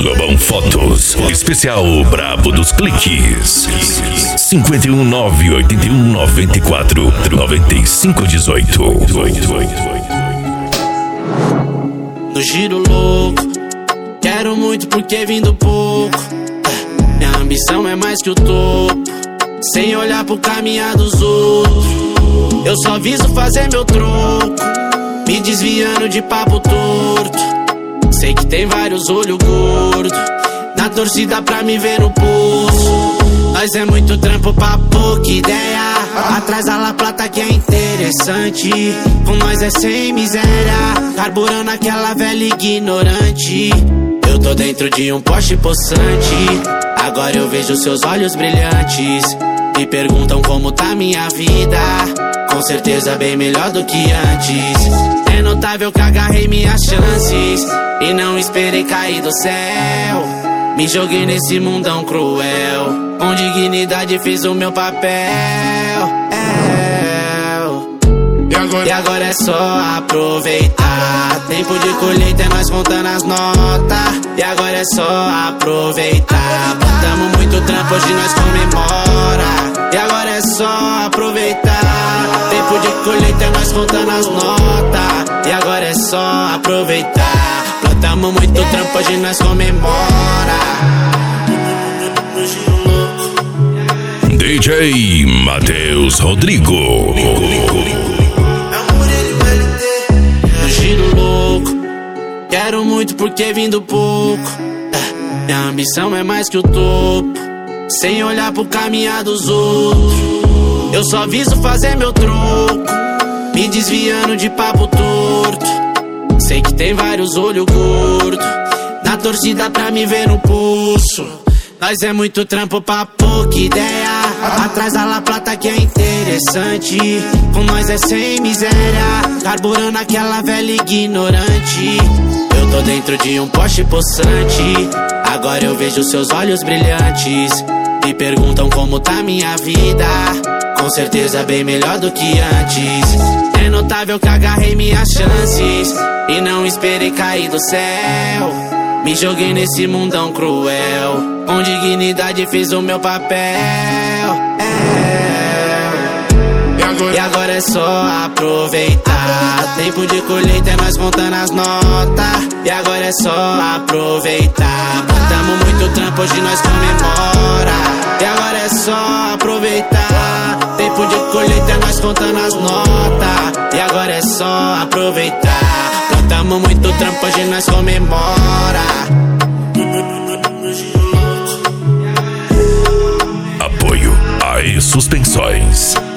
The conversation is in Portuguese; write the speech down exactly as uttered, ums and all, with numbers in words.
Lobão Fotos, especial Brabo dos Cliques. cinco um nove oito um nove quatro nove cinco um oito. No giro louco, quero muito porque vim do pouco. Minha ambição é mais que o topo, sem olhar pro caminhar dos outros. Eu só viso fazer meu troco, me desviando de papo torto. Sei que tem vários olhos gordos na torcida pra me ver no pulso. Nós é muito trampo pra pouca ideia, atrás da La Plata que é interessante. Com nós é sem miséria, carburando aquela velha ignorante. Eu tô dentro de um Porsche possante, agora eu vejo seus olhos brilhantes. Me perguntam como tá minha vida, com certeza bem melhor do que antes. É notável que agarrei minhas chances e não esperei cair do céu. Me joguei nesse mundão cruel, com dignidade fiz o meu papel. E agora, e agora é só aproveitar. Tempo de colheita é nós contando as notas. E agora é só aproveitar. Botamos muito trampo, hoje nós comemora. E agora é só aproveitar. Tempo de colheita é nós contando as notas. E agora é só aproveitar. Plantamos muito trampo, hoje nós comemora. D J Matheus Rodrigo. No giro louco, quero muito porque vim do pouco. Minha ambição é mais que o topo, sem olhar pro caminhar dos outros. Eu só viso fazer meu troco, me desviando de papo torto. Sei que tem vários olhos gordos na torcida pra me ver no pulso. Nós é muito trampo pra pouca ideia, atrás da La Plata que é interessante. Com nós é sem miséria, carburando aquela velha ignorante. Eu tô dentro de um Porsche possante, agora eu vejo seus olhos brilhantes. Me perguntam como tá minha vida, com certeza bem melhor do que antes. É notável que agarrei minhas chances e não esperei cair do céu. Me joguei nesse mundão cruel, com dignidade fiz o meu papel. E agora, e agora é só aproveitar. Tempo de colheita é nós contando as notas. E agora é só aproveitar. Botamos muito trampo, hoje nós comemora. E agora é só aproveitar. Tempo de colheita é nós contando as notas. E agora é só aproveitar. Plantamos muito trampo, hoje nós comemora. Apoio a E Suspensões.